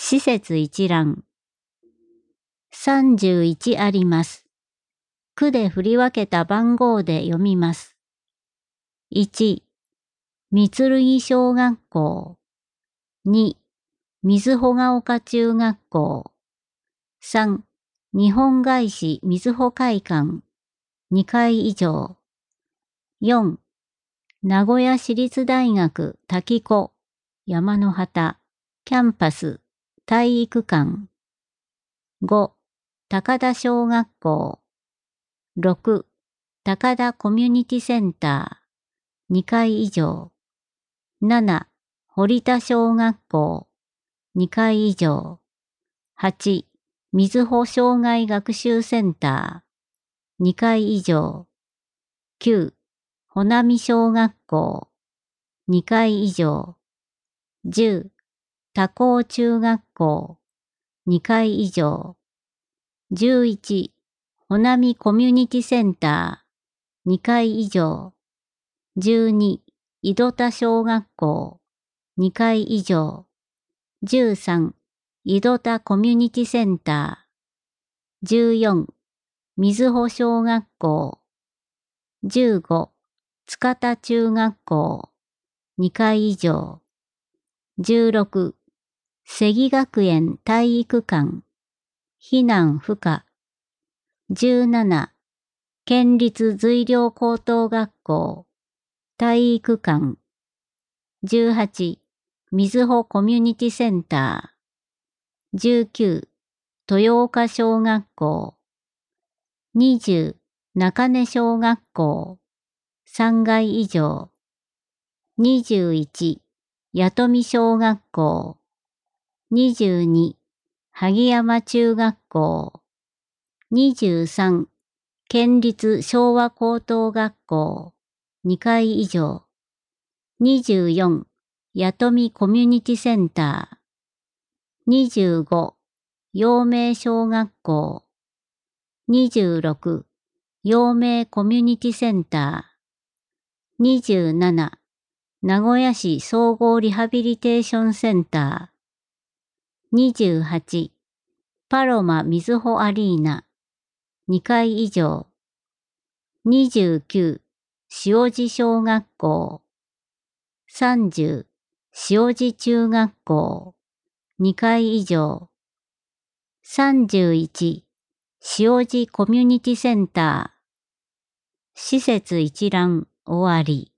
施設一覧。31あります。区で振り分けた番号で読みます。1、三剣小学校。2、瑞穂ヶ丘中学校。3、日本外資瑞穂会館。2階以上。4、名古屋市立大学滝子山の端キャンパス体育館。5、高田小学校。6、高田コミュニティセンター2階以上。7、堀田小学校2階以上。8、瑞穂障害学習センター2階以上。9、穂波小学校2階以上。10、多高中学校2階以上。11、穂波コミュニティセンター2階以上。12、井戸田小学校2階以上。13、井戸田コミュニティセンター。14、瑞穂小学校。15、塚田中学校2階以上。16、瀬木学園体育館避難不可。17、県立瑞陵高等学校体育館。18、瑞穂コミュニティセンター。19、豊岡小学校。20、中根小学校3階以上。21、弥富小学校。22、萩山中学校。23、県立昭和高等学校2階以上。24、弥富コミュニティセンター。25、陽明小学校。26、陽明コミュニティセンター。27、名古屋市総合リハビリテーションセンター。28、パロマみずほアリーナ2階以上。29、塩路小学校。30、塩路中学校2階以上。31、塩路コミュニティセンター。施設一覧終わり。